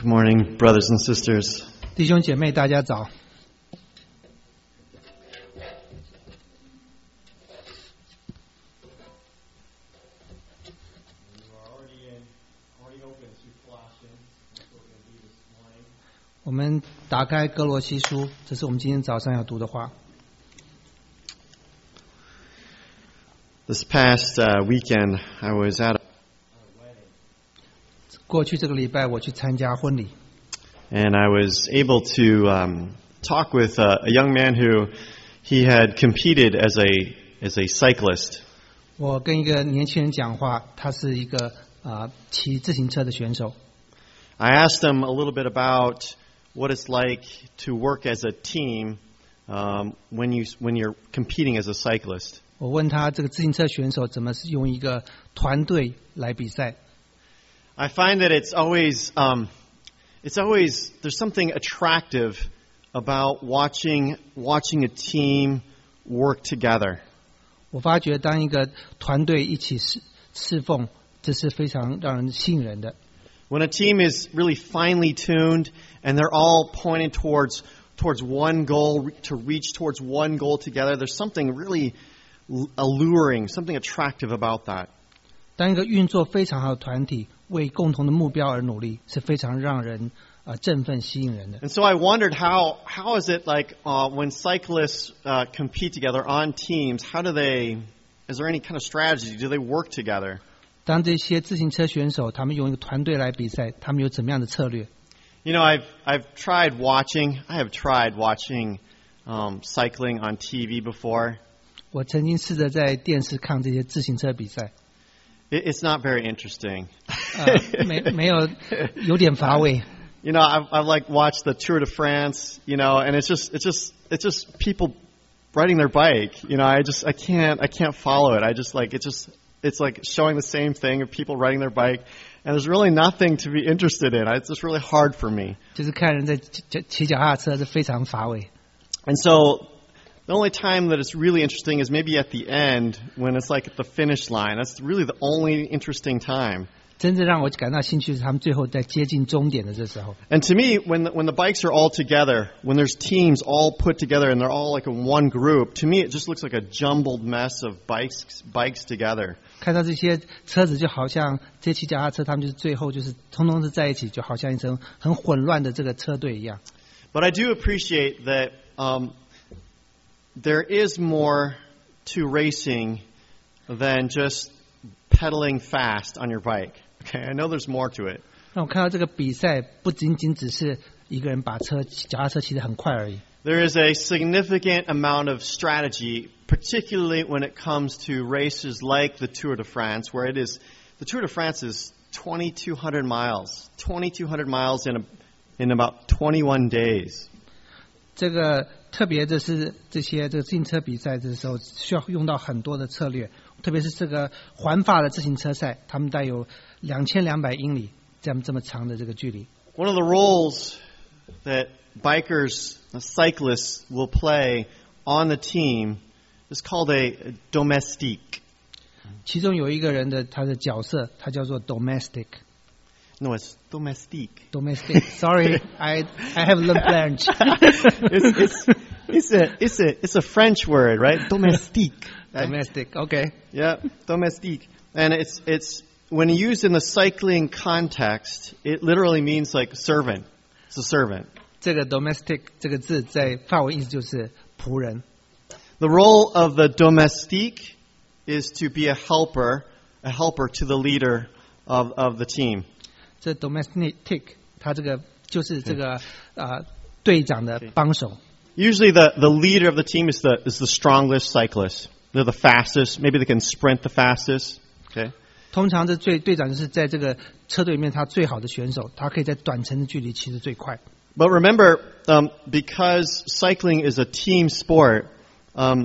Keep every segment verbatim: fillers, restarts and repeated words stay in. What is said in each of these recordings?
Good morning, brothers and sisters. 弟兄姐妹，大家早。我们打开哥罗西书，这是我们今天早上要读的话。 This past uh, weekend, I was at a 过去这个礼拜，我去参加婚礼， and I was able to um, talk with a, a young man who he had competed as a as a cyclist. 我跟一个年轻人讲话，他是一个啊、呃、骑自行车的选手。 I asked him a little bit about what it's like to work as a team um, when you when you're competing as a cyclist. 我问他这个自行车选手怎么是用一个团队来比赛。 I find that it's always um, it's always there's something attractive about watching watching a team work together. 我发觉当一个团队一起侍侍奉，这是非常让人吸引人的。 When a team is really finely tuned and they're all pointing towards towards one goal, to reach towards one goal together, there's something really alluring, something attractive about that. 当一个运作非常好的团体为共同的目标而努力，是非常让人呃振奋、吸引人的。 And so I wondered how how is it like uh, when cyclists uh, compete together on teams? How do they? Is there any kind of strategy? Do they work together? 当这些自行车选手他们用一个团队来比赛，他们有怎么样的策略？ You know, I've I've tried watching. I have tried watching um, cycling on T V before. 我曾经试着在电视看这些自行车比赛， It, it's not very interesting. 呃，没没有有点乏味。 You know, I've I've like watched the Tour de France. You know, and it's just it's just it's just people riding their bike. You know, I just I can't I can't follow it. I just like it's just it's like showing the same thing of people riding their bike, and there's really nothing to be interested in. It's just really hard for me. 就是看人在骑骑脚踏车是非常乏味。 And so the only time that it's really interesting is maybe at the end when it's like at the finish line. That's really the only interesting time. 真正让我感到兴趣是他们最后在接近终点的这时候。 And to me, when the, when the bikes are all together, when there's teams all put together and they're all like in one group, to me it just looks like a jumbled mess of bikes bikes together. 看到这些车子就好像这骑脚踏车，他们就是最后就是通通是在一起，就好像一层很混乱的这个车队一样。 But I do appreciate that um, there is more to racing than just pedaling fast on your bike. Okay, I know there's more to it. 让我看到这个比赛不仅仅只是一个人把车脚踏车骑得很快而已。 There is a significant amount of strategy, particularly when it comes to races like the Tour de France, where it is the Tour de France is twenty-two hundred miles, twenty-two hundred miles in a, in about twenty-one days. 这个特别的是这些这个自行车比赛的时候，需要用到很多的策略，特别是这个环法的自行车赛，他们带有两千两百英里这样这么长的这个距离。 One of the roles that bikers, cyclists will play on the team is called a domestique. 其中有一个人的他的角色，他叫做 domestic。 No, it's domestique. Domestic. Sorry, I I have learned French. it's, it's, it's, a, it's, a, it's a French word, right? Domestique. Right? Domestic. Okay. Yeah, domestique. And it's, it's, when used in the cycling context, it literally means like servant. It's a servant. 这个 domestic 这个字在法文意思就是仆人。 The role of the domestique is to be a helper, a helper to the leader of, of the team. 这 domestic 它这个就是这个呃队长的帮手。 Usually the, the leader of the team is the, is the strongest cyclist. They're the fastest. Maybe they can sprint the fastest. Okay. 通常这最队长就是在这个车队里面他最好的选手，他可以在短程的距离骑得最快。 But remember, um, because cycling is a team sport, um,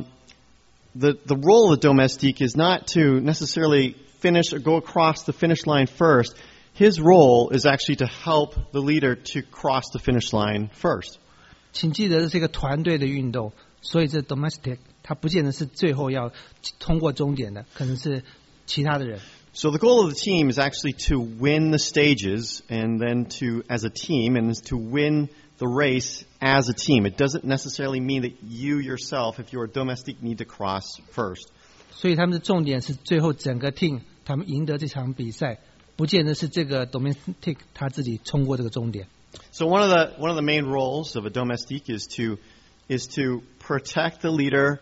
the the role of the domestique is not to necessarily finish or go across the finish line first. His role is actually to help the leader to cross the finish line first. 请记得这是一个团队的运动，所以这 domestic 它不见得是最后要通过终点的，可能是其他的人。 So the goal of the team is actually to win the stages and then to, as a team, and is to win the race as a team. It doesn't necessarily mean that you yourself, if you're a domestique, need to cross first. 所以他们的重点是最后整个 team 他们赢得这场比赛，不见得是这个 domestic 他自己冲过这个终点。 So one of the one of the main roles of a domestique is to is to protect the leader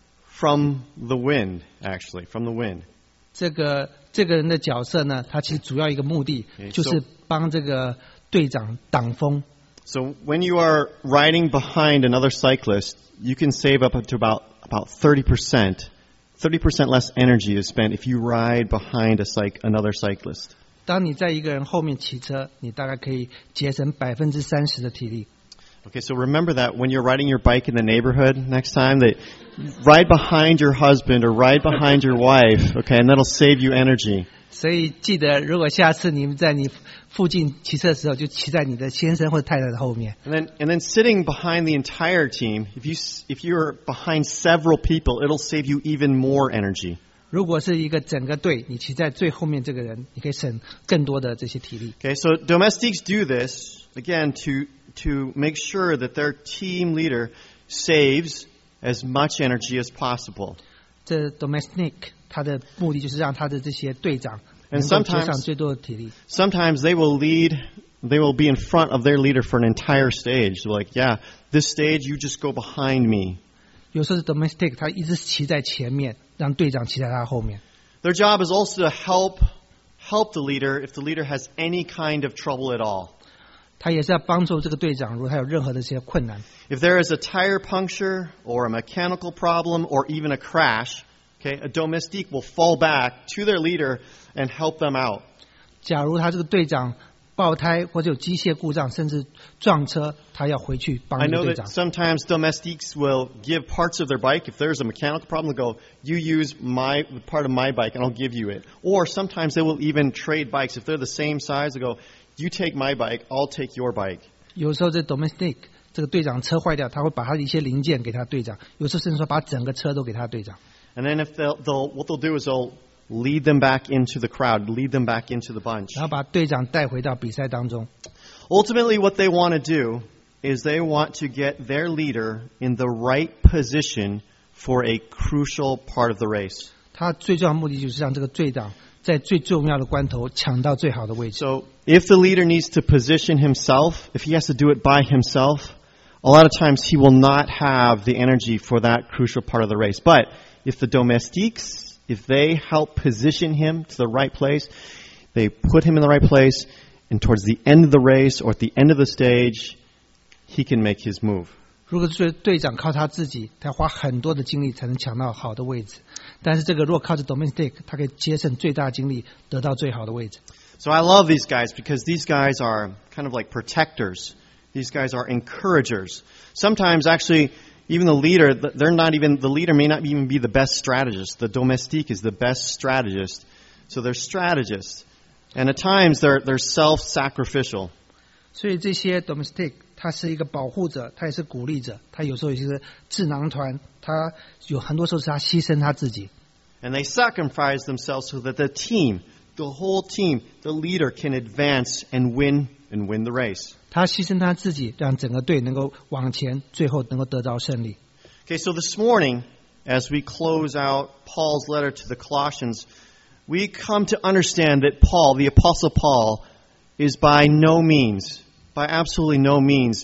from the wind, actually, from the wind. 这个这个人的角色呢，他其实主要一个目的 Okay, 就是帮这个队长挡风。 So when you are riding behind another cyclist, you can save up to about about thirty percent. thirty percent less energy is spent if you ride behind a cyc- another cyclist. 当你在一个人后面骑车，你大概可以节省百分之三十的体力。 Okay, so remember that when you're riding your bike in the neighborhood next time, that ride behind your husband or ride behind your wife, okay, and that'll save you energy. 所以记得，如果下次你们在你附近骑车的时候，就骑在你的先生或太太的后面。 And then, and then sitting behind the entire team, if you if you're behind several people, it'll save you even more energy. 如果是一个整个队，你骑在最后面这个人，你可以省更多的这些体力。 Okay, so domestiques do this again to to make sure that their team leader saves as much energy as possible. 这 domestic 他的目的就是让他的这些队长 And 能够节 sometimes- 省最多的体力。 Sometimes they will lead, they will be in front of their leader for an entire stage. They're like, yeah, this stage, you just go behind me. 有时候是 domestic 他一直骑在前面，让队长骑在他后面。 Their job is also to help help the leader if the leader has any kind of trouble at all. 他也是要帮助这个队长，如果他有任何的一些困难。 If there is a tire puncture or a mechanical problem or even a crash, okay, a domestique will fall back to their leader and help them out. 假如他这个队长爆胎或者有机械故障，甚至撞车，他要回去帮 I 这个 know 队 that 长。 sometimes domestiques will give parts of their bike. If there's a mechanical problem, they'll go, you use my part of my bike and I'll give you it. Or sometimes they will even trade bikes. If they're the same size, they'll go, you take my bike, I'll take your bike. 有时候这 domestic 这个队长车坏掉，他会把他的一些零件给他队长；有时候甚至说把整个车都给他队长。 And then if they'll, they'll what they'll do is they'll lead them back into the crowd, lead them back into the bunch. 然后把队长带回到比赛当中。 Ultimately, what they want to do is they want to get their leader in the right position for a crucial part of the race. 他最重要的目的就是让这个队长在最重要的关头抢到最好的位置。 So if the leader needs to position himself, if he has to do it by himself, a lot of times he will not have the energy for that crucial part of the race. But if the domestiques, if they help position him to the right place, they put him in the right place, and towards the end of the race or at the end of the stage, he can make his move. 如果是队长靠他自己，他要花很多的精力才能抢到好的位置。但是这个如果靠着 domestic， 他可以节省最大精力，得到最好的位置。 So I love these guys because these guys are kind of like protectors. These guys are encouragers. Sometimes actually, even the leader, they're not even, the leader may not even be the best strategist. The domestique is the best strategist. So they're strategists. And at times they're, they're self-sacrificial. 所以这些 domestic 他是一个保护者，他也是鼓励者，他有时候也是智囊团，他有很多时候是他牺牲他自己。 And they sacrifice themselves so that the team, the whole team, the leader can advance and win and win the race. 他牺牲他自己，让整个队能够往前，最后能够得到胜利。 Okay, so this morning, as we close out Paul's letter to the Colossians, we come to understand that Paul, the Apostle Paul, is by no means, by absolutely no means,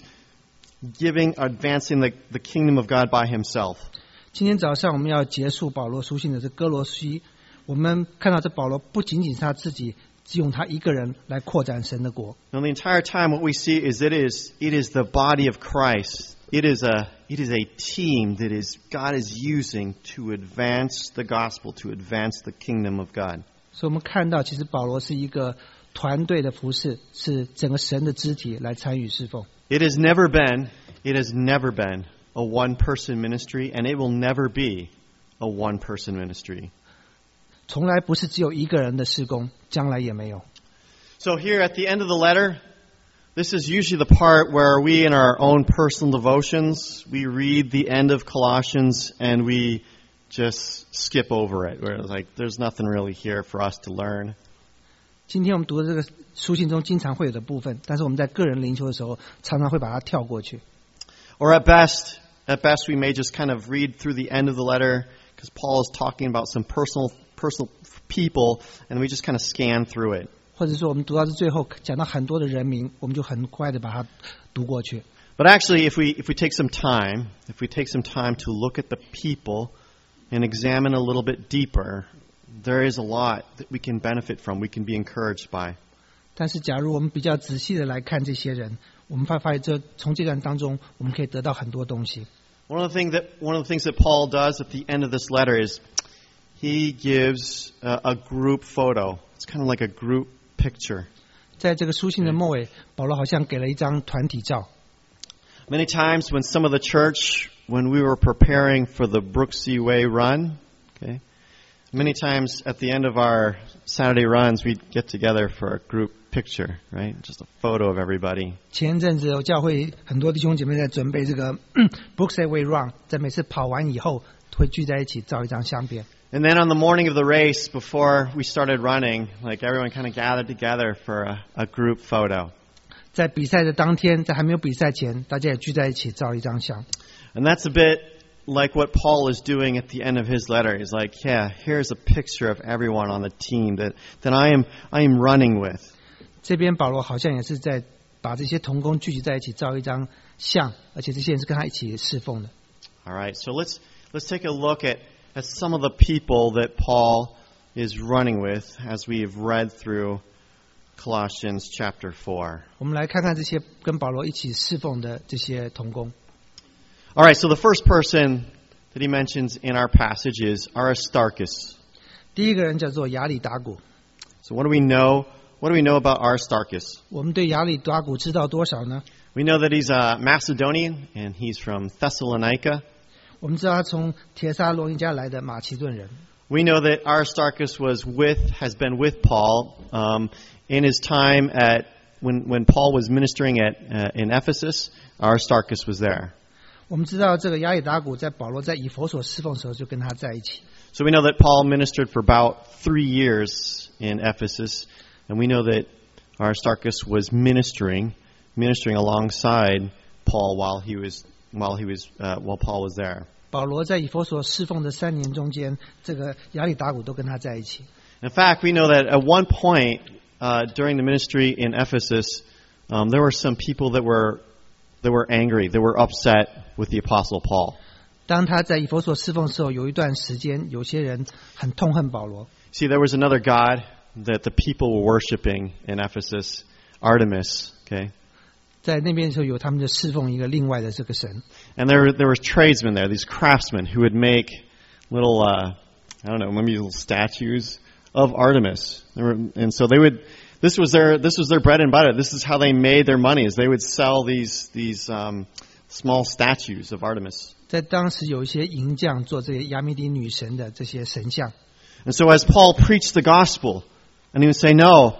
giving, advancing the, the kingdom of God by himself. 今天早上我们要结束保罗书信的这哥罗西，我们看到这保罗不仅仅是他自己，只用他一个人来扩展神的国。 Now, the entire time, what we see is it is it is the body of Christ. It is a it is a team that is God is using to advance the gospel, to advance the kingdom of God. 所以我们看到，其实保罗是一个团队的服侍，是整个神的肢体来参与侍奉。 It has never been, it has never been a one-person ministry, and it will never be a one-person ministry. 从来不是只有一个人的事工，将来也没有。 So here at the end of the letter, this is usually the part where we, in our own personal devotions, we read the end of Colossians and we just skip over it. Where it's like there's nothing really here for us to learn. 今天我们读的这个书信中经常会有的部分，但是我们在个人灵修的时候，常常会把它跳过去。 Or at best, at best we may just kind of read through the end of the letter because Paul is talking about some personal, personal people, and we just kind of scan through it. 或者说我们读到最后讲到很多的人名，我们就很快的把它读过去。 But actually, if we if we take some time, if we take some time to look at the people and examine a little bit deeper, there is a lot that we can benefit from, we can be encouraged by. 但是假如我们比较仔细的来看这些人，我们会发现这从这段当中我们可以得到很多东西。 One of the things that one of the things that Paul does at the end of this letter is he gives a, a group photo. It's kind of like a group picture. 在这个书信的末尾，保罗好像给了一张团体照。 Many times when some of the church, when we were preparing for the Brooksea Way run, okay, many times at the end of our Saturday runs, we'd get together for a group picture, right? Just a photo of everybody. 前阵子有教会很多弟兄姐妹在准备这个 Brooksea Way Run， 在每次跑完以后会聚在一起照一张相片。 And then on the morning of the race, before we started running, like everyone kind of gathered together for a, a group photo. 在比赛的当天，在还没有比赛前，大家也聚在一起照一张相。 And that's a bit like what Paul is doing at the end of his letter. He's like, yeah, here's a picture of everyone on the team that, that I am I am running with. 这边保罗好像也是在把这些同工聚集在一起照一张相，而且这些人是跟他一起侍奉的。 All right, so let's let's take a look at, at some of the people that Paul is running with as we've read through Colossians chapter four. 我们来看看这些跟保罗一起侍奉的这些同工。 All right, so the first person that he mentions in our passage is Aristarchus. 第一个人叫做亚里达古。 So what do we know? What do we know about Aristarchus? 我们对亚里达古知道多少呢？ We know that he's a Macedonian and he's from Thessalonica. 我们知道他从帖撒罗尼迦来的马其顿人。 We know that Aristarchus was with, has been with Paul um, in his time at when when Paul was ministering at uh, in Ephesus. Aristarchus was there. 我们知道这个亚里达古在保罗在以弗所侍奉的时候就跟他在一起。 So we know that Paul ministered for about three years in Ephesus, and we know that Aristarchus was ministering, ministering alongside Paul while he was while he was uh, while Paul was there. 保罗在以弗所侍奉的三年中间，这个亚里达古都跟他在一起。 In fact, we know that at one point uh, during the ministry in Ephesus, um, there were some people that were that were angry, that were upset with the Apostle Paul. 当他在以弗所侍奉的时候，有一段时间，有些人很痛恨保罗。 See, there was another god that the people were worshiping in Ephesus, Artemis. Okay. 在那边的时候，有他们就侍奉一个另外的这个神。 And there, there were tradesmen there, these craftsmen who would make little, uh, I don't know, maybe little statues of Artemis. There were, and so they would, this was their, this was their bread and butter. This is how they made their money, is they would sell these, these um, small statues of Artemis. 在当时有一些银匠做这些亚米底女神的这些神像。 And so as Paul preached the gospel, and he would say, no,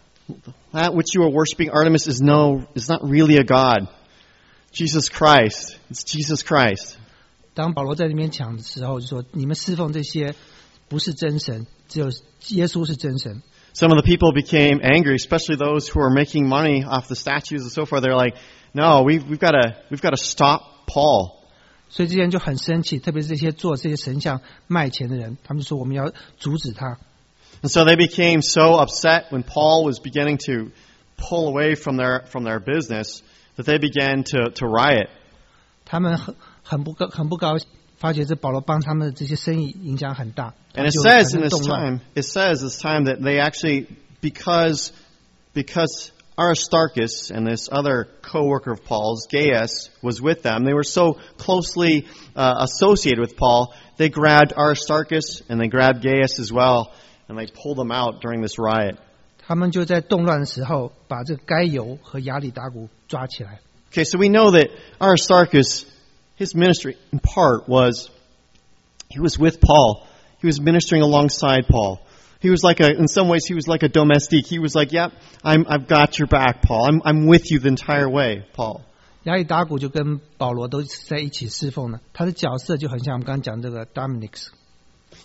that which you are worshiping, Artemis, is no, is not really a god. Jesus Christ. It's Jesus Christ. 当保罗在那边讲的时候，就说你们侍奉这些不是真神，只有耶稣是真神。 Some of the people became angry, especially those who are making money off the statues and so forth. They're like, no, we've, we've got to, we've got to stop Paul. 所以这些人就很生气，特别是这些做这些神像卖钱的人，他们就说我们要阻止他。 And so they became so upset when Paul was beginning to pull away from their from their business that they began to to riot. 他们很很不高很不高兴，发觉这保罗帮他们的这些生意影响很大。 And it says in this time, it says this time that they actually, because because Aristarchus and this other co-worker of Paul's, Gaius, was with them, they were so closely uh, associated with Paul, they grabbed Aristarchus and they grabbed Gaius as well, and they pulled them out during this riot. 他们就在动乱的时候，把这个该犹和亚里达古抓起来。 Okay, so we know that Aristarchus, his ministry in part was, he was with Paul. He was ministering alongside Paul. He was like a, in some ways, he was like a domestique. He was like, yep, I'm, I've got your back, Paul. I'm, I'm with you the entire way, Paul. 亚里达古就跟保罗都是在一起侍奉的，他的角色就很像我们刚刚讲这个 Dominic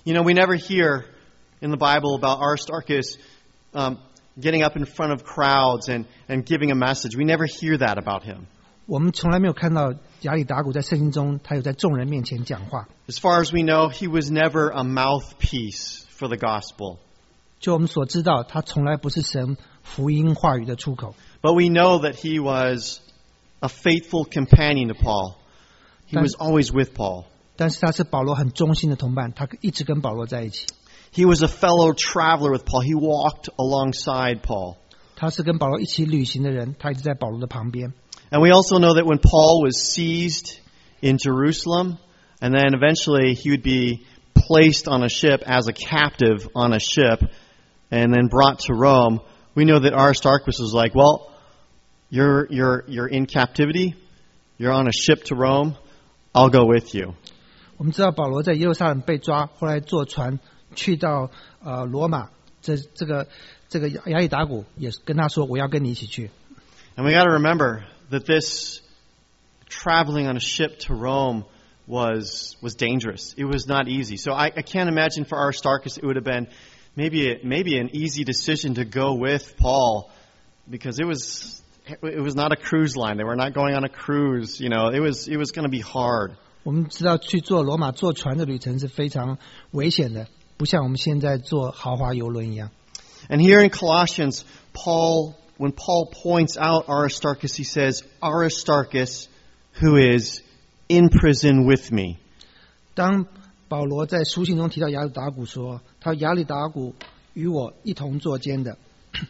You know, we never hear in the Bible about Aristarchus um, getting up in front of crowds and, and giving a message. We never hear that about him. 我们从来没有看到亚里达古在圣经中他有在众人面前讲话。 As far as we know, he was never a mouthpiece for the gospel. 就我们所知道，他从来不是神福音话语的出口。 But we know that he was a faithful companion to Paul. He was always with Paul. 但是他是保罗很忠心的同伴，他一直跟保罗在一起。 He was a fellow traveler with Paul. He walked alongside Paul. 他是跟保罗一起旅行的人，他一直在保罗的旁边。 And we also know that when Paul was seized in Jerusalem, and then eventually he would be placed on a ship as a captive on a ship, and then brought to Rome, we know that Aristarchus was like, well, you're, you're, you're in captivity, you're on a ship to Rome, I'll go with you. 我们知道保罗在耶路撒冷被抓，后来坐船去到呃罗马，这这个这个亚里达古也跟他说，我要跟你一起去。 And we got to remember that this traveling on a ship to Rome was was dangerous. It was not easy. So I, I can't imagine for Aristarchus it would have been maybe a, maybe an easy decision to go with Paul, because it was it was not a cruise line. They were not going on a cruise. You know, it was it was going to be hard. 我们知道去坐罗马坐船的旅程是非常危险的，不像我们现在坐豪华游轮一样。 And here in Colossians, Paul, when Paul points out Aristarchus, he says, Aristarchus, who is in prison with me. 当保罗在书信中提到亚里达古说，他亚里达古与我一同坐监的。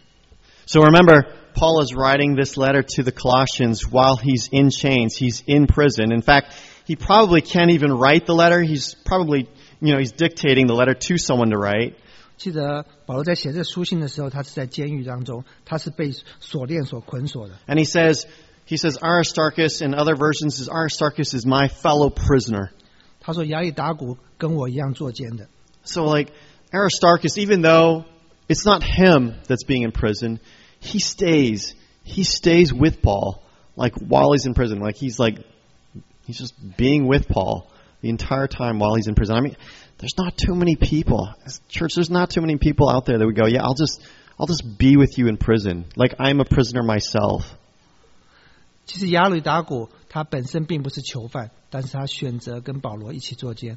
So remember, Paul is writing this letter to the Colossians while he's in chains. He's in prison. In fact, he probably can't even write the letter. He's probably, you know, he's dictating the letter to someone to write. 记得保罗在写这书信的时候，他是在监狱当中，他是被锁链所捆锁的。 And he says, he says Aristarchus, in other versions, says Aristarchus is my fellow prisoner. 他说亚里达古跟我一样坐监的。 So like Aristarchus, even though it's not him that's being in prison, he stays. He stays with Paul, like while he's in prison. Like he's like, he's just being with Paul the entire time while he's in prison. I mean, there's not too many people. Church, there's not too many people out there that would go, yeah, I'll just, I'll just be with you in prison. Like I'm a prisoner myself. 其实亚里达古他本身并不是囚犯，但是他选择跟保罗一起坐监。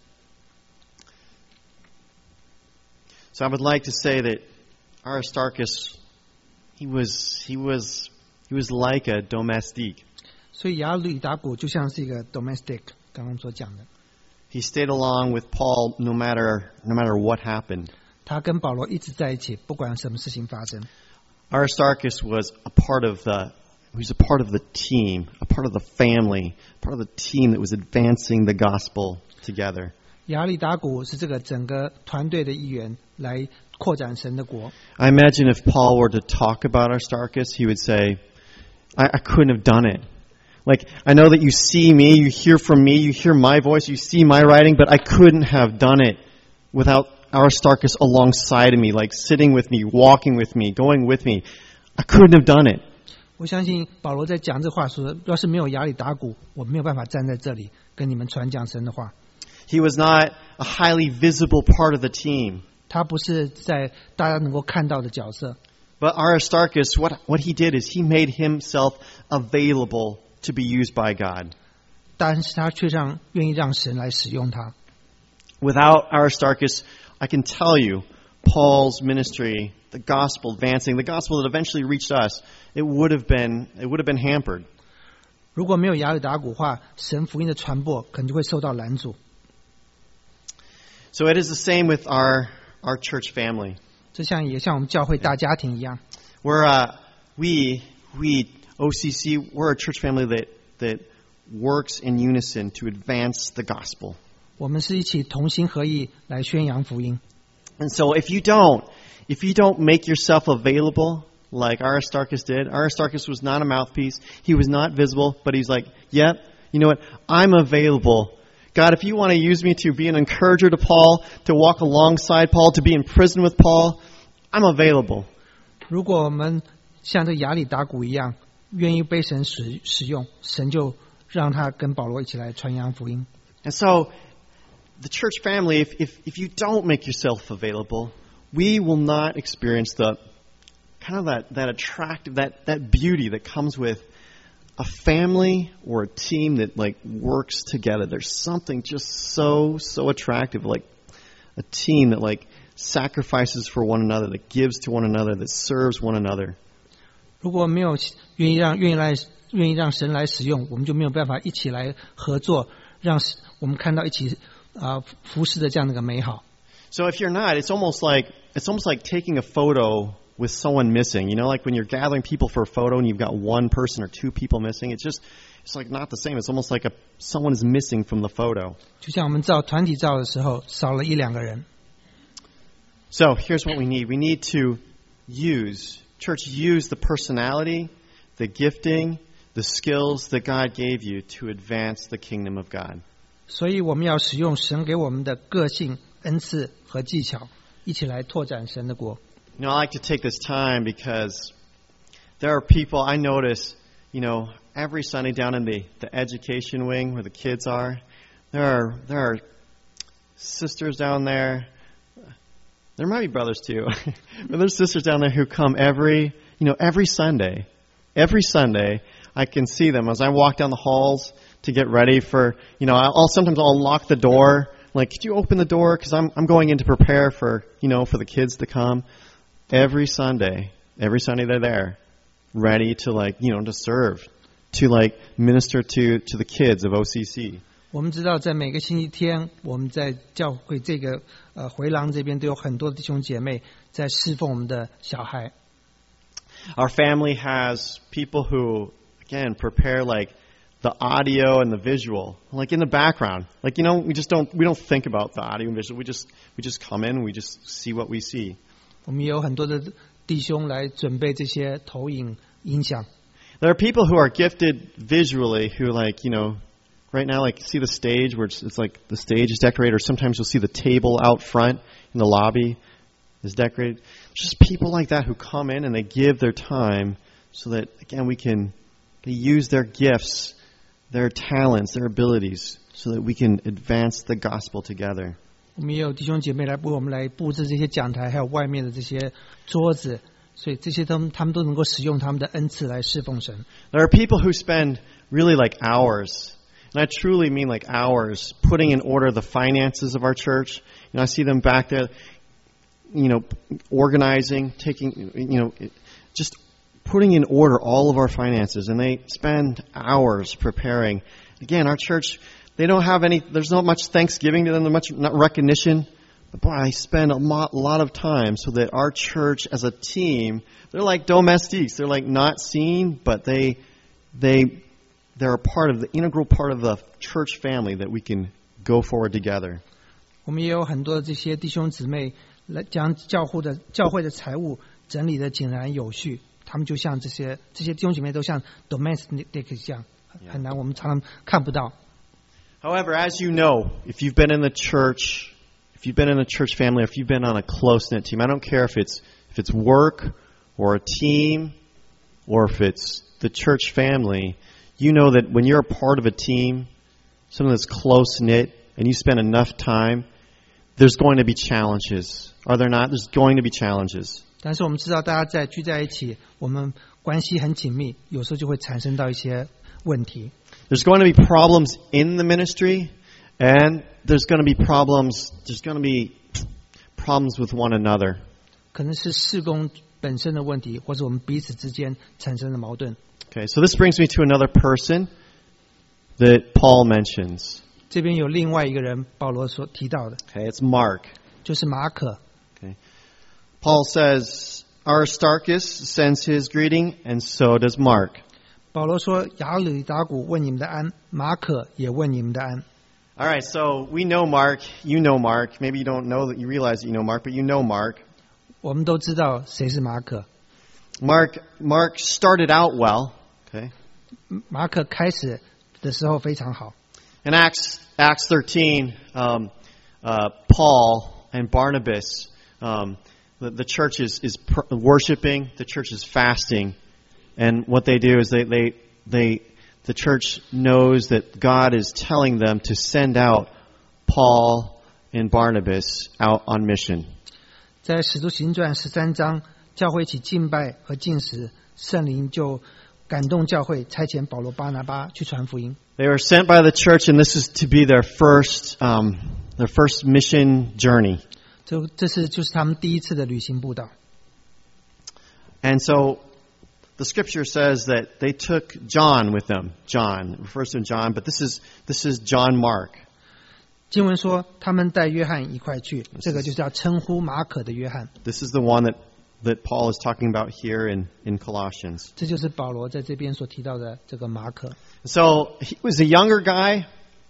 So I would like to say that Aristarchus, he was, he was, he was like a domestique. 所以亚里达古就像是一个 domestic， 刚刚所讲的。 He stayed along with Paul no matter, no matter what happened. 他跟保罗一直在一起，不管什么事情发生。 Aristarchus was a part of the, he was a part of the team, a part of the family, part of the team that was advancing the gospel together. 亚里达古是这个整个团队的一员，来扩展神的国。 I imagine if Paul were to talk about Aristarchus, he would say, I, I couldn't have done it. Like, I know that you see me, you hear from me, you hear my voice, you see my writing, but I couldn't have done it without Aristarchus alongside of me, like sitting with me, walking with me, going with me. I couldn't have done it. 我相信保罗在讲这话说，要是没有亚里达古，我没有办法站在这里跟你们传讲神的话。 He was not a highly visible part of the team. 他不是在大家能够看到的角色。 But Aristarchus, what, what he did is he made himself available to be used by God. 但是他却让愿意让神来使用他。 Without Aristarchus, I can tell you, Paul's ministry, the gospel advancing, the gospel that eventually reached us, it would have been, it would have been hampered. 如果没有亚里达古的话，神福音的传播可能就会受到拦阻。 So it is the same with our, our church family. 这像也像我们教会大家庭一样。 We're, uh, we, we, O C C, we're a church family that, that works in unison to advance the gospel. 我们是一起同心合意来宣扬福音。 And so if you don't, if you don't make yourself available like Aristarchus did, Aristarchus was not a mouthpiece. He was not visible, but he's like, yep, you know what? I'm available. God, if you want to use me to be an encourager to Paul, to walk alongside Paul, to be in prison with Paul, I'm available. 如果我们像这亚里达古一样，愿意被神使使用，神就让他跟保罗一起来传扬福音。 And so the church family, if, if, if you don't make yourself available, we will not experience the kind of that, that attractive, that, that beauty that comes with a family or a team that like works together. There's something just so, so attractive, like a team that like sacrifices for one another, that gives to one another, that serves one another. 如果没有愿意让愿意来愿意让神来使用，我们就没有办法一起来合作，让我们看到一起啊、呃、服侍的这样的一个美好。 So if you're not, it's almost like it's almost like taking a photo with someone missing. You know, like when you're gathering people for a photo and you've got one person or two people missing, it's just it's like not the same. It's almost like a someone is missing from the photo. 就像我们照团体照的时候，少了一两个人。 So here's what we need. We need to use, church, use the personality, the gifting, the skills that God gave you to advance the kingdom of God. 所以我们要使用神给我们的个性、恩赐和技巧，一起来拓展神的国。 You know, I like to take this time because there are people I notice, you know, every Sunday down in the, the education wing where the kids are, there are there are sisters down there. There might be brothers too, but there's sisters down there who come every, you know, every Sunday. Every Sunday, I can see them as I walk down the halls to get ready for, you know, I'll sometimes I'll lock the door. Like, could you open the door? Because I'm I'm going in to prepare for, you know, for the kids to come. Every Sunday, every Sunday they're there, ready to like, you know, to serve, to like minister to to the kids of O C C. 我们知道，在每个星期天，我们在教会这个呃回廊这边都有很多弟兄姐妹在侍奉我们的小孩。 Our family has people who, again, prepare like the audio and the visual, like in the background. Like, you know, we just don't we don't think about the audio and visual. We just we just come in, we just see what we see. 我们也有很多的弟兄来准备这些投影音响。 There are people who are gifted visually who, like, you know, right now, like, see the stage where it's, it's like the stage is decorated, or sometimes you'll see the table out front in the lobby is decorated. Just people like that who come in and they give their time so that, again, we can they use their gifts, their talents, their abilities, so that we can advance the gospel together. 我们也有弟兄姐妹来为我们来布置这些讲台，还有外面的这些桌子，所以这些都他们都能够使用他们的恩赐来侍奉神。 There are people who spend really like hours, and I truly mean like hours, putting in order the finances of our church. You know, I see them back there, you know, organizing, taking, you know, just putting in order all of our finances, and they spend hours preparing. Again, our church, they don't have any, there's not much thanksgiving to them, there's much not recognition. But boy, I spend a lot, a lot of time so that our church as a team, they're like domestiques. They're like not seen, but they, they, they're a part of the integral part of the church family that we can go forward together. 我们也有很多的这些弟兄姊妹来将教会的教会的财务整理的井然有序。他们就像这些这些弟兄姐妹都像 domestic 一样，很难我们常常看不到。 However, as you know, if you've been in the church, if you've been in a church family, if you've been on a close-knit team, I don't care if it's if it's work or a team or if it's the church family, you know that when you're a part of a team, something that's close-knit, and you spend enough time, there's going to be challenges. Are there not? There's going to be challenges. 但是我们知道，大家在聚在一起，我们关系很紧密，有时候就会产生到一些问题。 There's going to be problems in the ministry, and there's going to be problems. There's going to be problems with one another. 可能是事工本身的问题，或者我们彼此之间产生的矛盾。 Okay, so this brings me to another person that Paul mentions. 这边有另外一个人，保罗所提到的。 Okay, it's Mark. 就是马可。 Okay, Paul says Aristarchus sends his greeting, and so does Mark. 保罗说：“亚里达古问你们的安，马可也问你们的安。” All right, so we know Mark. You know Mark. Maybe you don't know that you realize that you know Mark, but you know Mark. 我们都知道谁是马可。 Mark Mark started out well. Okay. 马可开始的时候非常好。 In Acts Acts thirteen, um, uh, Paul and Barnabas, um, the, the church is is pr- worshiping. The church is fasting. And what they do is they, they, they, the church knows that God is telling them to send out Paul and Barnabas out on mission. 在使徒行传十三章，教会一起敬拜和进食，圣灵就感动教会，差遣保罗、巴拿巴去传福音。 They were sent by the church, and this is to be their first, um, their first mission journey. 这这是就是他们第一次的旅行布道。 And so the scripture says that they took John with them. John refers to John, but this is this is John Mark. 经文说他们带约翰一块去，这个就是要称呼马可的约翰。 This is the one that, that Paul is talking about here in, in Colossians. 这就是保罗在这边所提到的这个马可。 So he was a younger guy,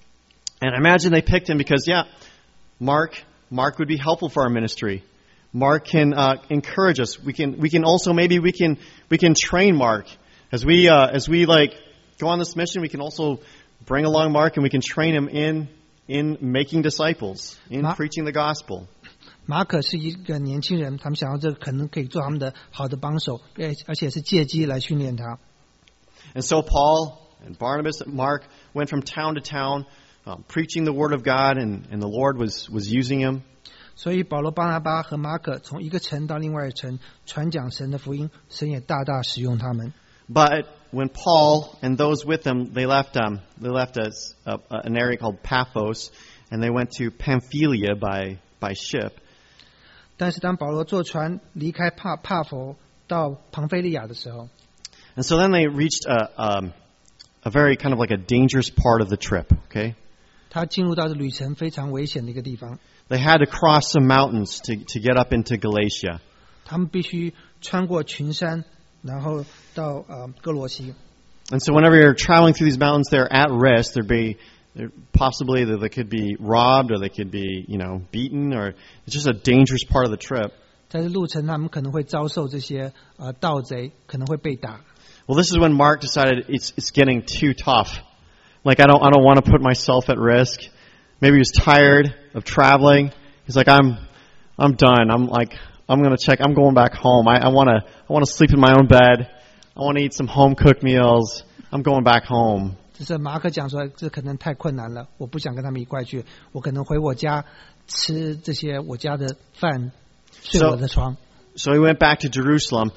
and I imagine they picked him because, yeah, Mark Mark would be helpful for our ministry. Mark can uh, encourage us. We can we can also maybe we can we can train Mark as we uh, as we like go on this mission. We can also bring along Mark and we can train him in in making disciples, in Ma- preaching the gospel. 马可是一个年轻人，他们想要这个可能可以做他们的好的帮手，而而且是借机来训练他。 And so Paul and Barnabas and Mark went from town to town, um, preaching the word of God, and, and the Lord was was using him. 所以保罗、巴拿巴和马可从一个城到另外一城传讲神的福音，神也大大使用他们。 But when Paul and those with him, they left um, they left a, a, an area called Paphos, and they went to Pamphylia by by ship. 但是当保罗坐船离开帕帕佛到庞菲利亚的时候， And so then they reached a, um, a very kind of like a dangerous part of the trip, okay? 他进入到这旅程非常危险的一个地方， They had to cross some mountains to, to get up into Galatia. 他们必须穿过群山，然后到呃哥罗西。 And so whenever you're traveling through these mountains, they're at risk. There'd be there- possibly that they could be robbed or they could be, you know, beaten, or it's just a dangerous part of the trip. 在这路程，他们可能会遭受这些呃盗贼，可能会被打。 Well, this is when Mark decided it's it's getting too tough. Like I don't I don't want to put myself at risk. Maybe he was tired of traveling. He's like I'm I'm done. I'm like I'm gonna check. I'm going back home. I, I wanna I wanna sleep in my own bed. I wanna eat some home cooked meals. I'm going back home. 只是马可讲说，这可能太困难了，我不想跟他们一块去，我可能回我家吃这些我家的饭，睡我的床。 So he went back to Jerusalem.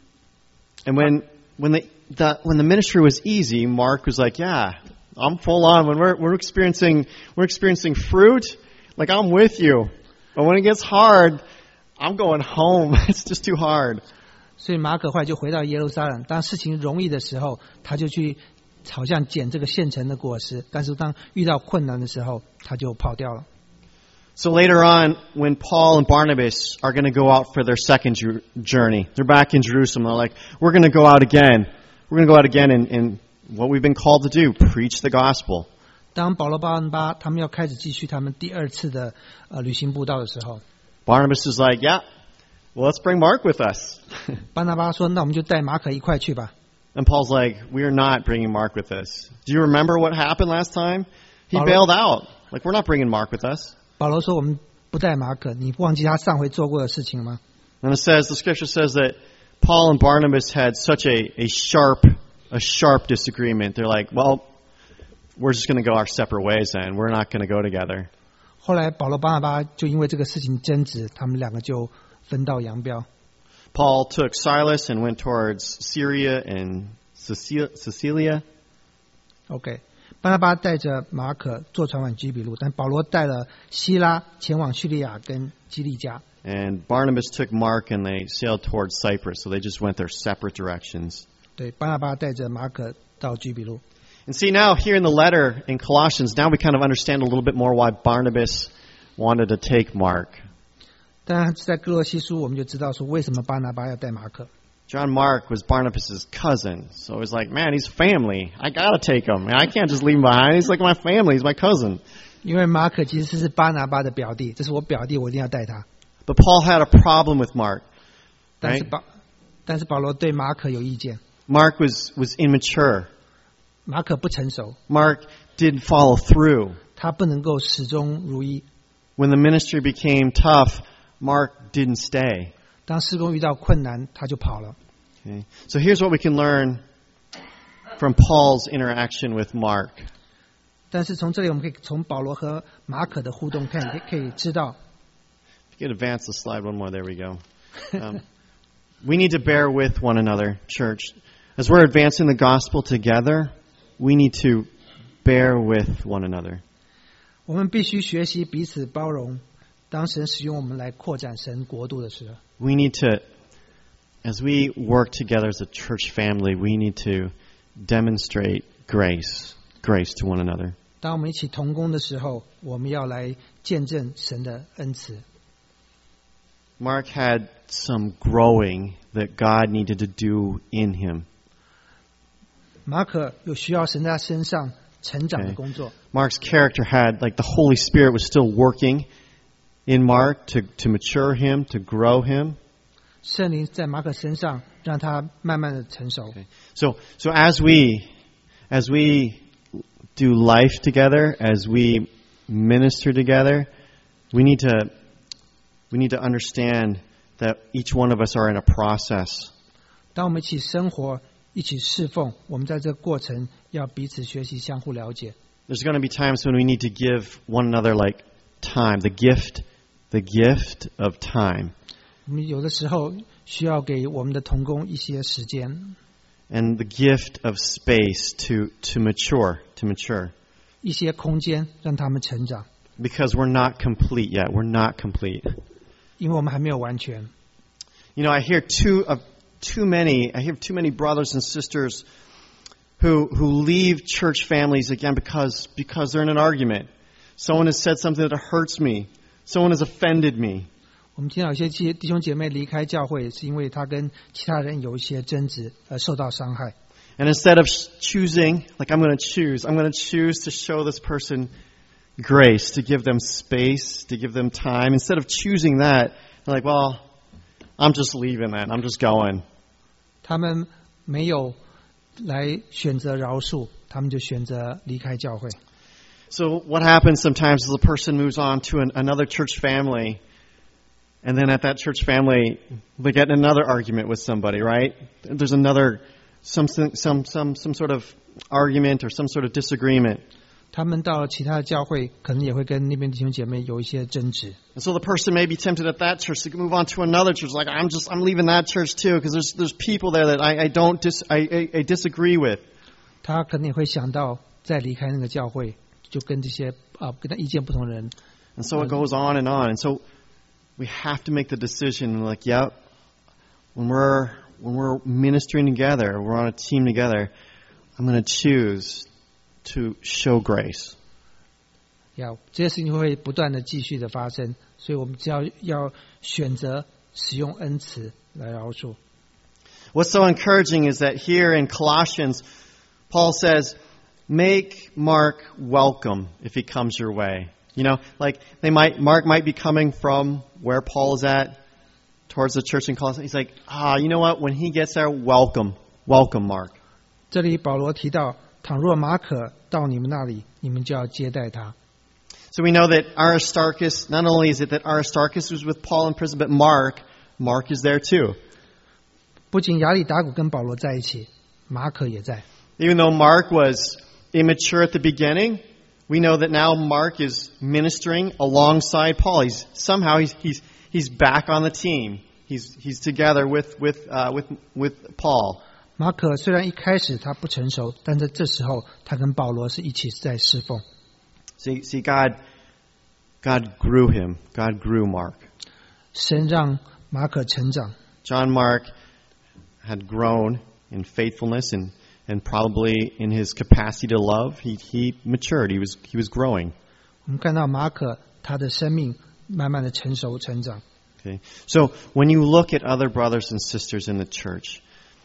And when when the, the when the ministry was easy, Mark was like, "Yeah, I'm full on. When we're we're experiencing we're experiencing fruit, like I'm with you. But when it gets hard, I'm going home. It's just too hard." 所以马可后来就回到耶路撒冷。当事情容易的时候，他就去好像捡这个现成的果实；但是当遇到困难的时候，他就跑掉了。 So later on, when Paul and Barnabas are going to go out for their second ju- journey, they're back in Jerusalem. They're like, "We're going to go out again. We're going to go out again and, and what we've been called to do, preach the gospel." 当保罗、巴拿巴他们要开始继续他们第二次的呃旅行布道的时候， Barnabas is like, "Yeah, well, let's bring Mark with us." 巴拿巴说：“那我们就带马可一块去吧。” And Paul's like, "We are not bringing Mark with us. Do you remember what happened last time? He Paul- bailed out. Like, we're not bringing Mark with us." 保罗说：“我们不带马可，你忘记他上回做过的事情吗？” And it says, the scripture says that Paul and Barnabas had such a, a sharp, a sharp disagreement. They're like, "Well, we're just going to go our separate ways then. We're not going to go together." 后来保罗、巴拿巴就因为这个事情争执，他们两个就分道扬镳。 Paul took Silas and went towards Syria and Cecil- Cecilia. OK， 巴拿巴带着马可坐船往基比路，但保罗带了希拉前往叙利亚跟基利加。 And Barnabas took Mark and they sailed towards Cyprus. So they just went their separate directions. 对，巴拿巴带着马可到基比路。 And see, now here in the letter in Colossians, now we kind of understand a little bit more why Barnabas wanted to take Mark. 当然，在哥罗西书我们就知道说为什么巴拿巴要带马可。 John Mark was Barnabas' cousin. So it was like, man, he's family. I got to take him. I can't just leave him behind. He's like my family. He's my cousin. 因为马可其实是巴拿巴的表弟，这是我表弟，我一定要带他。 But Paul had a problem with Mark. 但是 Right? 保，但是保罗对马可有意见， Mark was, was immature. 马可不成熟， Mark didn't follow through. 他不能够始终如一。 When the ministry became tough, Mark didn't stay. 当事工遇到困难，他就跑了。 Okay. So here's what we can learn from Paul's interaction with Mark. 但是从这里我们可以从保罗和马可的互动看，也可以知道。 If you could advance the slide one more, there we go. Um, we need to bear with one another, church. As we're advancing the gospel together, we need to bear with one another. 我们必须学习彼此包容，当神使用我们来扩展神国度的时候。 We need to, as we work together as a church family, we need to demonstrate grace, grace to one another. 当我们一起同工的时候，我们要来见证神的恩慈。 Mark had some growing that God needed to do in him. 马可有需要神在他身上成长的工作。 Okay. Mark's character had, like the Holy Spirit was still working in Mark to, to mature him, to grow him. 圣灵在马可身上，让他慢慢的成熟。 Okay. So, so as we, as we do life together, as we minister together, we need to, we need to understand that each one of us are in a process. 当我们一起生活，一起侍奉，我们在这个过程要彼此学习，相互了解。 There's going to be times when we need to give one another like time, the gift, the gift of time. 我们有的时候需要给我们的同工一些时间。 And the gift of space to, to mature, to mature. 一些空间让他们成长。 Because we're not complete yet. We're not complete. 因为我们还没有完全。 You know, I hear too, uh, too many, I hear too many brothers and sisters who, who leave church families again because, because they're in an argument. Someone has said something that hurts me. Someone has offended me. 我们听到有些弟兄姐妹离开教会，是因为他跟其他人有一些争执而受到伤害。 And instead of choosing, like I'm going to choose, I'm going to choose to show this person grace, to give them space, to give them time. Instead of choosing that, they're like, well, I'm just leaving then. I'm just going. 他们没有来选择饶恕，他们就选择离开教会。 So what happens sometimes is a person moves on to an, another church family, and then at that church family, they get in another argument with somebody, right? There's another, some, some, some, some sort of argument or some sort of disagreement. 他们到了其他的教会，可能也会跟那边弟兄姐妹有一些争执。 And so the person may be tempted at that church to move on to another church. Like I'm just, I'm leaving that church too because there's there's people there that I, I don't dis, I, I, I disagree with. 他可能也会想到再离开那个教会，就跟这些啊跟他意见不同的人。 And so it goes on and on. And so we have to make the decision. Like, yeah, when we're when we're ministering together, we're on a team together. I'm going to choose to show grace. 要这些事情会不断的继续的发生，所以我们只要要选择使用恩慈来饶恕。 What's so encouraging is that here in Colossians, Paul says, "Make Mark welcome if he comes your way." You know, like they might, Mark might be coming from where Paul is at, towards the church in Colossae. He's like, ah, you know what? When he gets there, welcome, welcome, Mark. 这里保罗提到，倘若马可到你们那里，你们就要接待他。 So we know that Aristarchus, not only is it that Aristarchus was with Paul in prison, but Mark, Mark is there too. 不仅亚里达古跟保罗在一起，马可也在。 Even though Mark was immature at the beginning, we know that now Mark is ministering alongside Paul. He's somehow he's he's he's back on the team. He's he's together with with uh, with with Paul. 马可虽然一开始他不成熟，但在这时候他跟保罗是一起在侍奉。 See, see, God, God grew him. God grew Mark. 神让马可成长。 John Mark had grown in faithfulness and and probably in his capacity to love. He he matured. He was he was growing. 我们看到马可他的生命慢慢的成熟成长。 Okay, so when you look at other brothers and sisters in the church,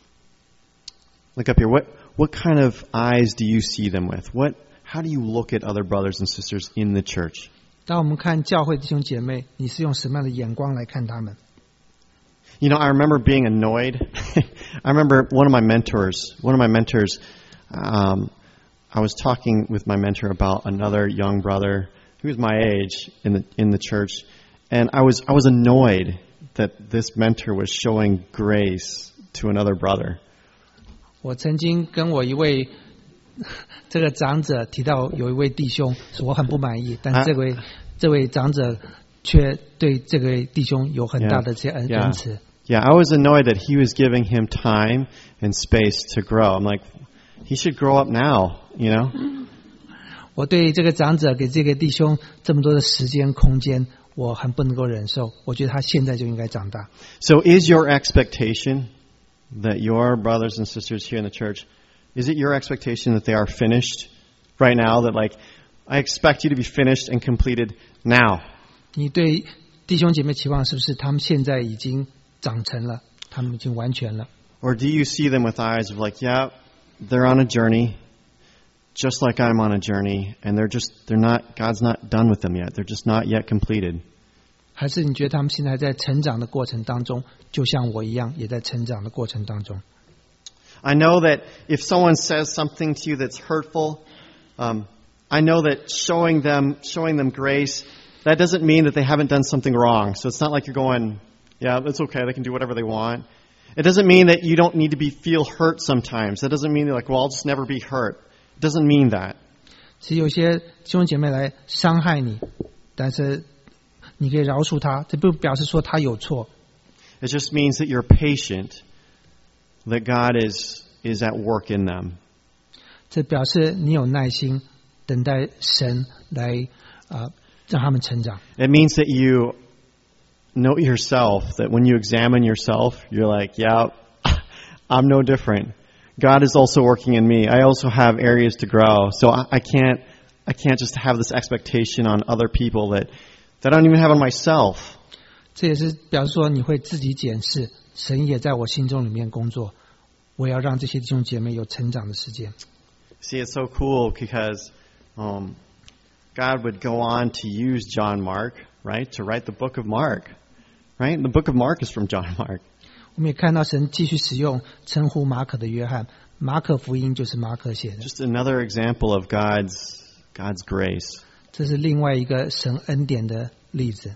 look up here. What what kind of eyes do you see them with? What how do you look at other brothers and sisters in the church? 当我们看教会弟兄姐妹，你是用什么样的眼光来看他们？ You know, I remember being annoyed. I remember one of my mentors, one of my mentors, um, I was talking with my mentor about another young brother who was my age in the in the church, and I was I was annoyed that this mentor was showing grace to another brother. 我曾经跟我一位这个长者提到有一位弟兄说我很不满意，但这位、uh, 这位长者却对这位弟兄有很大的这恩恩慈。 Yeah, I was annoyed that he was giving him time and space to grow. I'm like, he should grow up now, you know? 我对这个长者给这个弟兄这么多的时间空间，我很不能够忍受。我觉得他现在就应该长大。 So is your expectation that your brothers and sisters here in the church, is it your expectation that they are finished right now? That like, I expect you to be finished and completed now. 你对弟兄姐妹期望是不是他们现在已经长成了，他们已经完全了？ Or do you see them with eyes of like, yeah, they're on a journey, just like I'm on a journey, and they're just, they're not, God's not done with them yet. They're just not yet completed. 还是你觉得他们现在在成长的过程当中，就像我一样，也在成长的过程当中？ I know that if someone says something to you that's hurtful, um, I know that showing them, showing them grace, that doesn't mean that they haven't done something wrong. So it's not like you're going, yeah, it's okay, they can do whatever they want. It doesn't mean that you don't need to be feel hurt sometimes. That doesn't mean you're like, well, I'll just never be hurt. It doesn't mean that. 其实有些弟兄姐妹来伤害你，但是你可以饶恕他，这不表示说他有错。 It just means that you're patient, that God is is at work in them. 这表示你有耐心，等待神来啊、呃、让他们成长。 It means that you know yourself, that when you examine yourself, you're like, yeah, I'm no different. God is also working in me. I also have areas to grow. So I, I can't, I can't just have this expectation on other people that, that I don't even have on myself. 这也是表示说你会自己检视，神也在我心中里面工作，我要让这些弟兄姐妹有成长的时间。 See, it's so cool because um, God would go on to use John Mark, right, to write the book of Mark. Right? The book of Mark is from John Mark. 我们也看到神继续使用称呼马可的约翰，马可福音就是马可写的。 Just another example of God's God's grace. 这是另外一个神恩典的例子。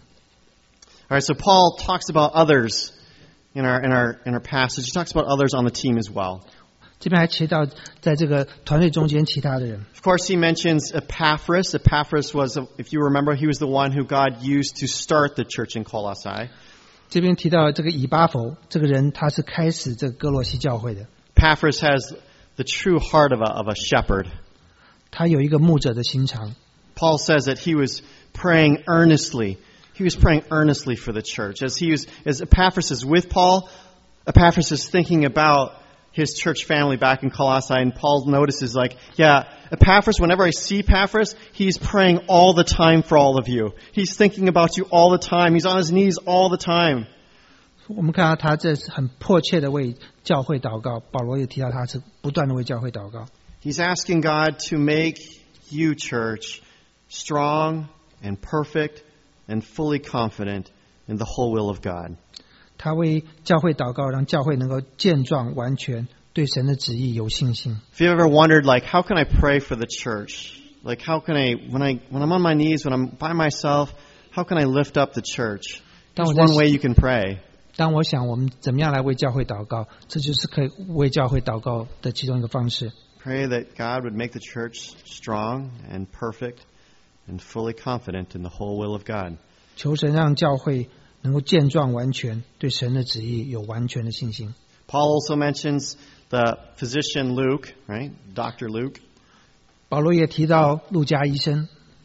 All right, so Paul talks about others in our in our in our passage. He talks about others on the team as well. 这边还提到在这个团队中间其他的人。 Of course, he mentions Epaphras. Epaphras was, if you remember, he was the one who God used to start the church in Colossae. 这边提到这个以巴弗这个人，他是开始这个哥罗西教会的。 Epaphras has the true heart of a of a shepherd. 他有一个牧者的心肠。 Paul says that he was praying earnestly. He was praying earnestly for the church. As he was, as Epaphras is with Paul, Epaphras is thinking about his church family back in Colossae, and Paul notices like, yeah, Epaphras, whenever I see Epaphras, he's praying all the time for all of you. He's thinking about you all the time. He's on his knees all the time. 我们看到他这是很迫切的为教会祷告，保罗也提到他是不断的为教会祷告。 He's asking God to make you, church, strong and perfect and fully confident in the whole will of God. 他为教会祷告，让教会能够健壮完全，对神的旨意有信心。 If you ever wondered, like, how can I pray for the church? Like, how can I, when I, when I'm on my knees, when I'm by myself, how can I lift up the church? There's one way you can pray. 当我想我们怎么样来为教会祷告，这就是可以为教会祷告的其中一个方式。 Pray that God would make the church strong and perfect and fully confident in the whole will of God. 求神让教会能够健壮完全，对神的旨意有完全的信心。 Paul also mentions the physician Luke, right? Doctor Luke. 保罗也提到路加医生。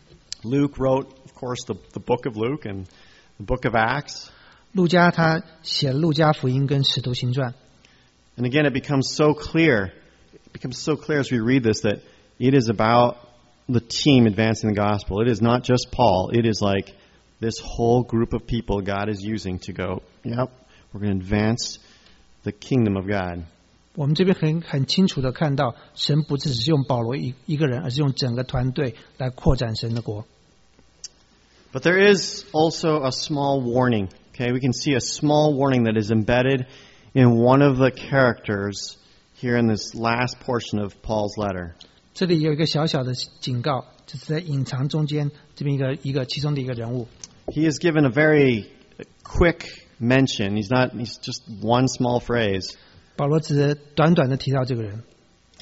Luke wrote, of course, the, the book of Luke and the book of Acts. 路加他写了路加福音跟使徒行传。 And again, it becomes so clear, it becomes so clear as we read this that it is about the team advancing the gospel. It is not just Paul. It is like this whole group of people God is using to go, yep, we're going to advance the kingdom of God. 我们这边很很清楚的看到，神不只是用保罗一一个人，而是用整个团队来扩展神的国。 But there is also a small warning. Okay, we can see a small warning that is embedded in one of the characters here in this last portion of Paul's letter. 这里有一个小小的警告，就是在隐藏中间这边一个一个其中的一个人物。 He is given a very quick mention. He's not. He's just one small phrase. 保罗只是短短的提到这个人。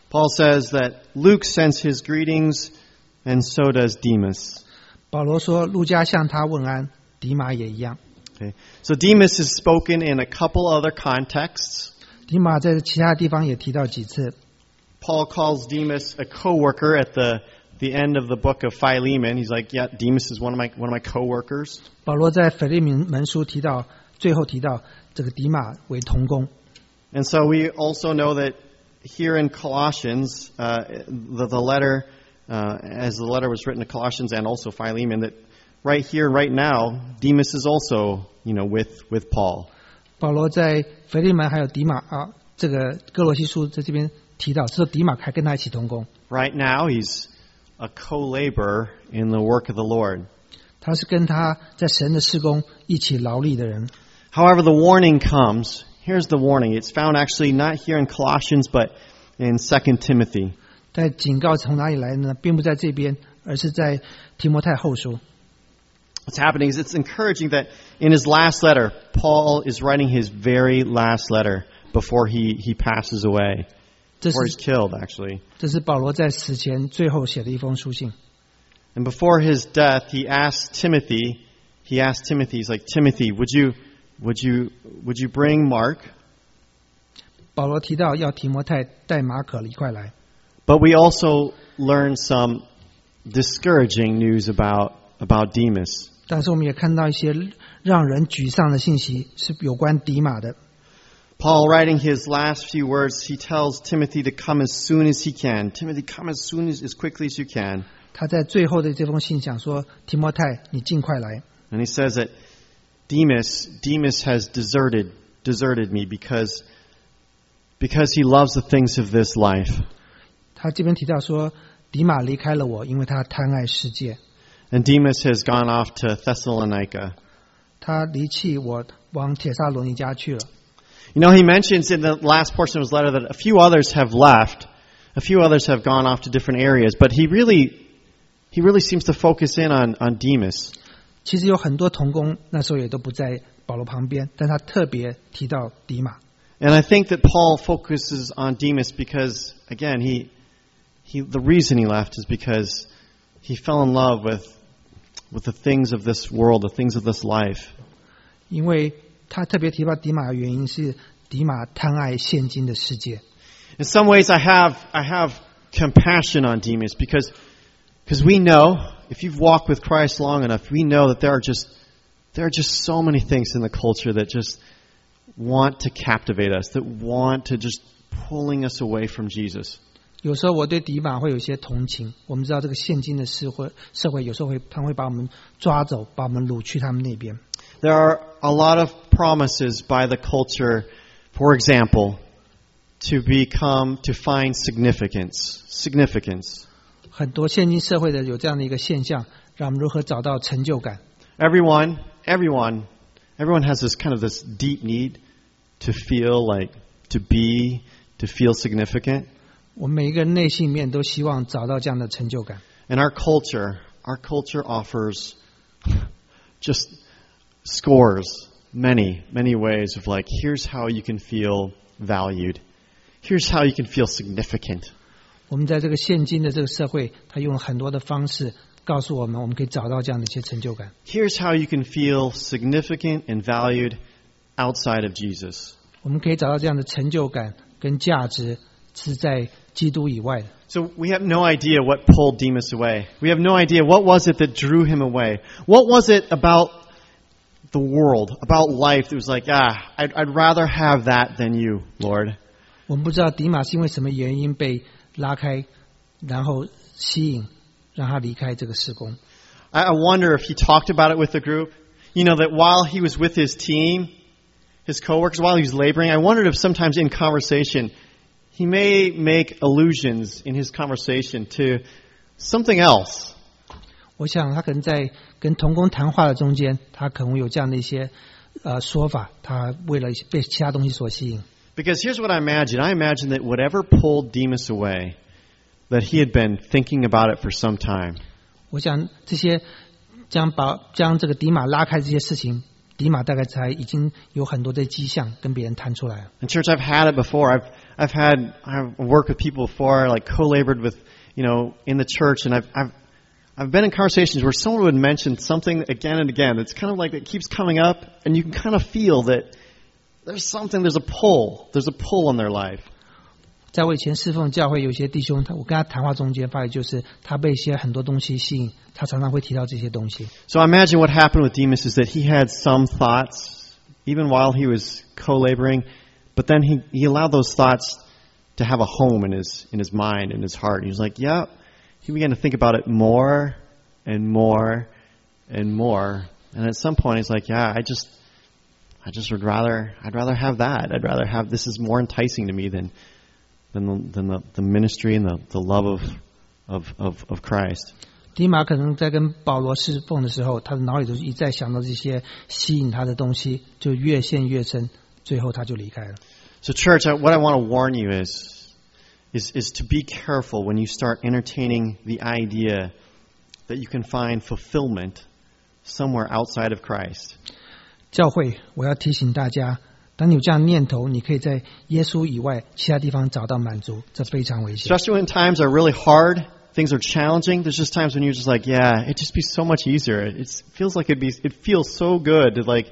Paul says that Luke sends his greetings, and so does Demas. 保罗说，路加向他问安，迪马也一样。 Okay. So Demas is spoken in a couple other contexts. 迪马在其他地方也提到几次。 Paul calls Demas a co-worker at the the end of the book of Philemon. He's like, yeah, Demas is one of my one of my co-workers. 保罗在腓利门书提到，最后提到这个迪马为同工。 And so we also know that here in Colossians, uh, the, the letter, uh, as the letter was written to Colossians and also Philemon, that right here, right now, Demas is also, you know, with with Paul. 保罗在腓利门还有迪马啊，这个哥罗西书在这边提到，说迪马还跟他一起同工。 Right now, he's a co-laborer in the work of the Lord. 他是跟他在神的事工一起劳力的人。 However, the warning comes. Here's the warning. It's found actually not here in Colossians, but in Second Timothy. 但警告从哪里来呢？并不在这边，而是在提摩太后书。 What's happening is it's encouraging that in his last letter, Paul is writing his very last letter before he, he passes away, 这 before he's 是 killed, actually. 这是保罗在死前最后写的一封书信。 And before his death, he asked Timothy, he asked Timothy, he's like, Timothy, would you, would you, would you bring Mark? 保罗提到要提摩太带马可一块来。 But we also learn some discouraging news about, about Demas. 但是我们也看到一些让人沮丧的信息，是有关迪马的。 Paul, writing his last few words, he tells Timothy to come as soon as he can. Timothy, come as soon as, as quickly as you can. 他在最后的这封信讲说：“提摩太，你尽快来。” And he says that Demas, Demas has deserted, deserted me because, because he loves the things of this life. 他这边提到说，迪马离开了我，因为他贪爱世界。 And Demas has gone off to Thessalonica. 他离弃我，往帖撒罗尼迦去了。 You know, he mentions in the last portion of his letter that a few others have left. A few others have gone off to different areas. But he really, he really seems to focus in on, on Demas. 其实有很多同工那时候也都不在保罗旁边，但他特别提到迪马。 And I think that Paul focuses on Demas because, again, he, he, the reason he left is because he fell in love with, with the things of this world, the things of this life. 因为他特别提到迪马的原因是迪马贪爱现今的世界。 In some ways, I have, I have compassion on Demas because, because we know, if you've walked with Christ long enough, we know that there are just, there are just so many things in the culture that just want to captivate us, that want to just pulling us away from Jesus. 有时候我对迪马会有一些同情。我们知道这个现今的社会，社会有时候会，他会把我们抓走，把我们掳去他们那边。 There are a lot of promises by the culture, for example, to become, to find significance, significance. 很多现今社会的有这样的一个现象，让我们如何找到成就感。 Everyone, everyone, everyone has this kind of this deep need to feel like, to be, to feel significant. 我们每一个人内心里面都希望找到这样的成就感。 And our culture, our culture offers just scores, many, many ways of like, here's how you can feel valued. Here's how you can feel significant. 我们在这个现今的这个社会，他用了很多的方式告诉我们，我们可以找到这样的一些成就感。 Here's how you can feel significant and valued outside of Jesus. 我们可以找到这样的成就感跟价值是在基督以外的。 So we have no idea what pulled Demas away. We have no idea what was it that drew him away. What was it about the world, about life that was like, ah, I'd, I'd rather have that than you, Lord. 我们不知道迪马是因为什么原因被拉开，然后吸引，让他离开这个事工。 I, I wonder if he talked about it with the group. You know, that while he was with his team, his coworkers, while he was laboring, I wondered if sometimes in conversation, he may make allusions in his conversation to something else. 我想他可能在跟同工谈话的中间，他可能有这样的一些呃说法，他为了被其他东西所吸引。 Because here's what I imagine. I imagine that whatever pulled Demas away, that he had been thinking about it for some time. 我想这些将把将这个迪马拉开这些事情，迪马大概才已经有很多的迹象跟别人谈出来了。 And church, I've had it before. I've I've had I've worked with people before, like co-labored with, you know, in the church, and I've I've I've been in conversations where someone would mention something again and again. It's kind of like it keeps coming up, and you can kind of feel that there's something, there's a pull, there's a pull on their life. 在我以前侍奉教会，有些弟兄，他我跟他谈话中间，发现就是他被一些很多东西吸引，他常常会提到这些东西。 So I imagine what happened with Demas is that he had some thoughts, even while he was co-laboring, but then he, he allowed those thoughts to have a home in his in his mind, in his heart. He was like, yeah, he began to think about it more and more and more. And at some point he's like, yeah, I just I just would rather I'd rather have that. I'd rather have this is more enticing to me than than the, than the, the ministry and the, the love of, of, of, of Christ. 迪马可能在跟保罗侍奉的时候，他的脑里头一再想到这些吸引他的东西，就越陷越深，最后他就离开了。 So church, what I want to warn you is, is, is to be careful when you start entertaining the idea that you can find fulfillment somewhere outside of Christ. 教会，我要提醒大家，当你有这样的念头，你可以在耶稣以外其他地方找到满足，这非常危险。 Especially when times are really hard, things are challenging. There's just times when you're just like, yeah, it'd just be so much easier. It feels like it'd be, it feels so good to like,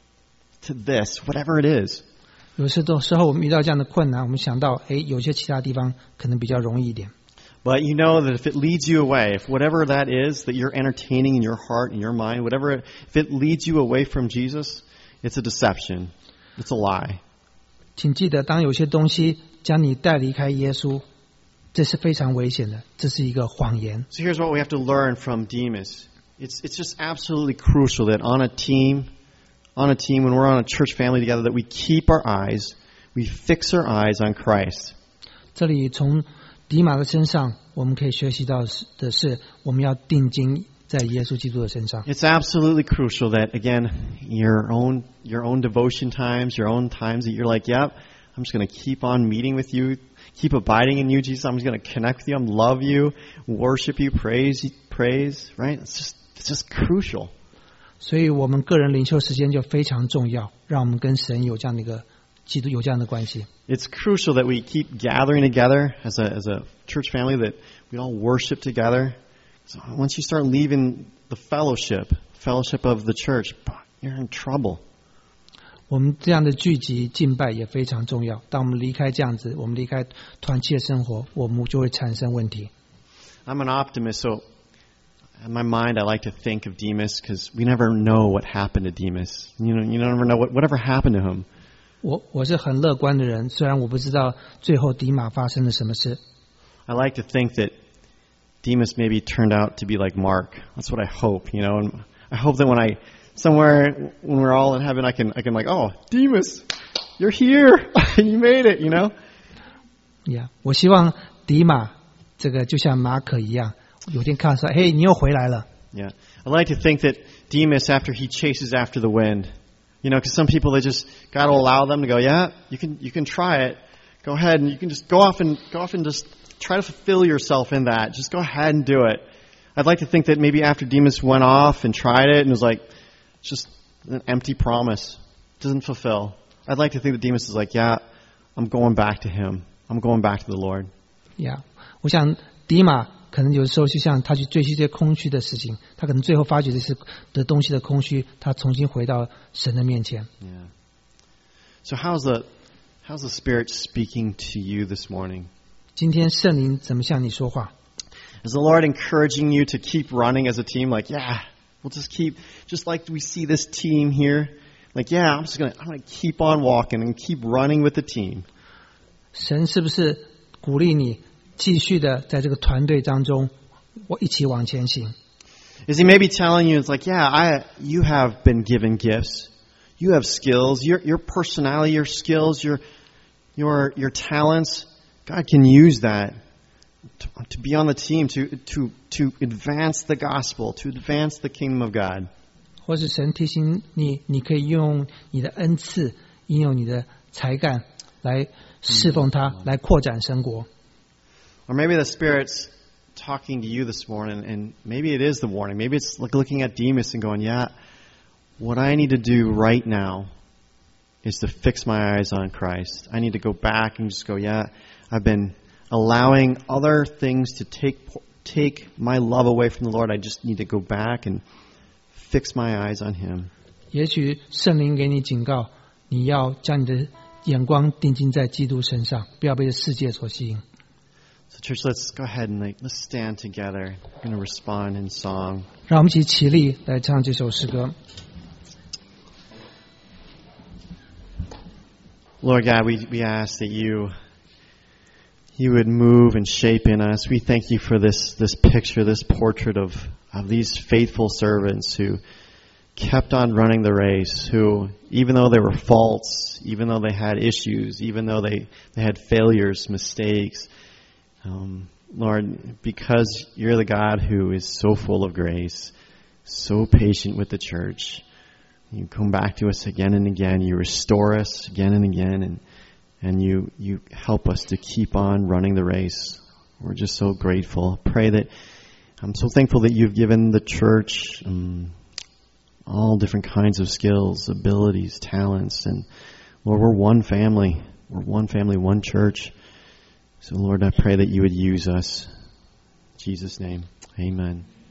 to this, whatever it is. 有时候我们遇到这样的困难，我们想到，哎，有些其他地方可能比较容易一点。 But you know that if it leads you away, if whatever that is that you're entertaining in your heart and your mind, whatever, it, if it leads you away from Jesus, it's a deception. It's a lie. 请记得，当有些东西将你带离开耶稣，这是非常危险的，这是一个谎言。 So here's what we have to learn from Demas. It's it's just absolutely crucial that on a team, on a team when we're on a church family together, that we keep our eyes, we fix our eyes on Christ. 这里从迪马的身上，我们可以学习到的是，我们要定睛在耶稣基督的身上。 It's absolutely crucial that, again, your own your own devotion times, your own times that you're like, yep, I'm just going to keep on meeting with you, keep abiding in you, Jesus. I'm just going to connect with you, I'm love you, worship you, praise, praise, right? It's just it's just crucial. 所以我们个人灵修时间就非常重要，让我们跟神有这样的一个基督有这样的关系。 It's crucial that we keep gathering together as a as a church family, that we all worship together. So once you start leaving the fellowship, fellowship of the church, you're in trouble. 我们这样的聚集敬拜也非常重要。当我们离开这样子，我们离开团契的生活，我们就会产生问题。 I'm an optimist, so in my mind I like to think of Demas because we never know what happened to Demas. You know, you never know what whatever happened to him. 我我是很乐观的人，虽然我不知道最后迪马发生了什么事。 I like to think that Demas maybe turned out to be like Mark. That's what I hope, you know. And I hope that when I somewhere when we're all in heaven, I can I can like, oh, Demas, you're here, you made it, you know. Yeah, 我希望迪马这个就像马可一样，有天看说，嘿，你又回来了。 Yeah, I like to think that Demas, after he chases after the wind, you know, because some people they just got to allow them to go. Yeah, you can you can try it. Go ahead and you can just go off and go off and just try to fulfill yourself in that. Just go ahead and do it. I'd like to think that maybe after Demas went off and tried it and was like, it's just an empty promise. It doesn't fulfill. I'd like to think that Demas is like, yeah, I'm going back to him. I'm going back to the Lord. Yeah, 我想迪马可能有时候就像他去追求这些空虚的事情，他可能最后发觉这是的东西的空虚，他重新回到神的面前。 Yeah. So how's the how's the Spirit speaking to you this morning? 今天圣灵怎么向你说话？ Is the Lord encouraging you to keep running as a team? Like, yeah, we'll just keep, just like we see this team here. Like, yeah, I'm just gonna, I'm gonna keep on walking and keep running with the team. 神是不是鼓励你继续的在这个团队当中，我一起往前行？ Is He maybe telling you, it's like, yeah, I, you have been given gifts, you have skills, your your personality, your skills, your your your talents. God can use that to, to be on the team, to to to advance the gospel, to advance the kingdom of God. 或是神提醒你，你可以用你的恩赐，应用你的才干来侍奉他，来扩展神国。 Or maybe the Spirit's talking to you this morning, and maybe it is the warning. Maybe it's like looking at Demas and going, yeah, what I need to do right now is to fix my eyes on Christ. I need to go back and just go, yeah, I've been allowing other things to take take my love away from the Lord. I just need to go back and fix my eyes on Him. 也许圣灵给你警告，你要将你的眼光定睛在基督身上，不要被世界所吸引。 So, church, let's go ahead and like, let's stand together. We're going to respond in song. 让我们一起起立来唱这首诗歌。 Lord God, we, we ask that you you would move and shape in us. We thank you for this this picture, this portrait of, of these faithful servants who kept on running the race, who, even though there were faults, even though they had issues, even though they, they had failures, mistakes, um, Lord, because you're the God who is so full of grace, so patient with the church, you come back to us again and again. You restore us again and again, and and you you help us to keep on running the race. We're just so grateful. Pray that I'm so thankful that you've given the church um, all different kinds of skills, abilities, talents, and Lord, we're one family. We're one family, one church. So Lord, I pray that you would use us. In Jesus' name, amen.